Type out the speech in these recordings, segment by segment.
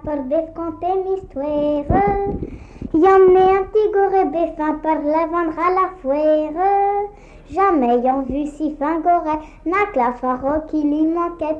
par décompter l'histoire. Y emmener un petit goret béfin par la vendre à la foire. Jamais y'en vu si fin goret, n'a que la faro qui lui manquait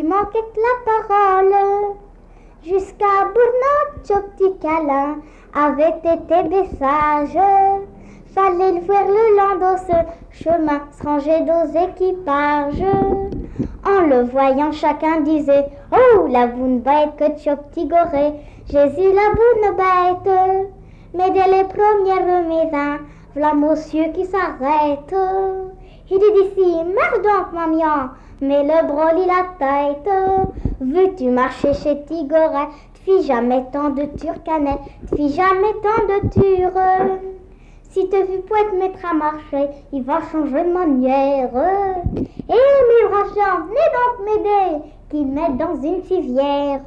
la parole. Jusqu'à Bournat, petit câlin, avait été bessage. Fallait le voir le long de ce chemin, se ranger d'aux équipages. En le voyant, chacun disait: oh, la bonne bête que tu petit goré, Jésus la bonne bête. Mais dès les premières maisons, v'là monsieur qui s'arrête. Il dit d'ici: marche donc, maman, mais le broli la tête. Veux-tu marcher chez Tigoret, t'fis jamais tant de turcanet, t'fis jamais tant de ture. Si te vu poète mettre à marcher, il va changer de manière. Et mes brachants, venez donc m'aider, qu'il mette dans une civière.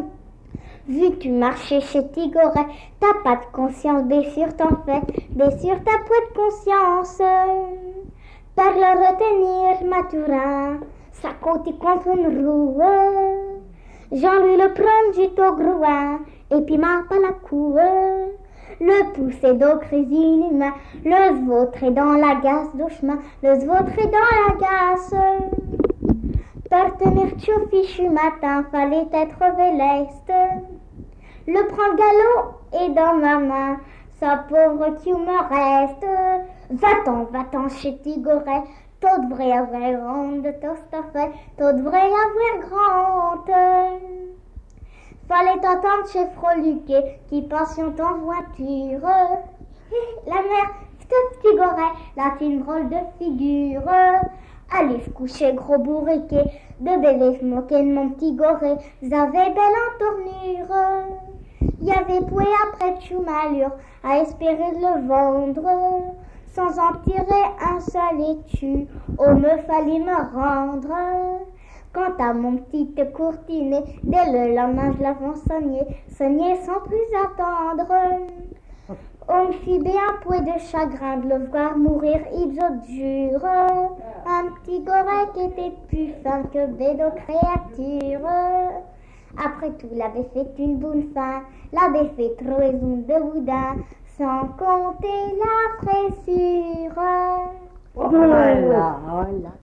Vu-tu marcher chez Tigoret, t'as pas de conscience, sur ton fait, sur ta poète conscience. Par le retenir Mathurin, sa côte contre une roue. Jean-Louis le prend du au grouin, et puis m'a pas la cour. Le pousser d'eau crise inhumain, le vautrer dans la gasse du chemin, le vautrer dans la gasse. Partenaire tchou fichu matin, fallait être véleste. Le prend galop et dans ma main, sa pauvre qui me reste. Va-t'en chez Tigoret, t'au devrais avoir honte de tout ça fait, t'au devrais avoir grande. Fallait t'entendre chez Froluquet, qui passionne en voiture. La mère, ce petit goret, là c'est une drôle de figure. Allez se coucher, gros bourriquet, de bébé se moquer de mon petit goret, vous avez belle entournure. Y avait poué après Tchoumalure, à espérer de le vendre, sans en tirer un seul étu, oh me fallait me rendre. Quant à mon petit courtinet, dès le lendemain je l'avais sonné sans plus attendre. On me fit bien pouet de chagrin de le voir mourir, idiot jure. Un petit goret qui était plus fin que bédo créature. Après tout, l'avait fait une bonne fin, l'avait fait troison de boudin, sans compter la fraissure. Voilà, voilà.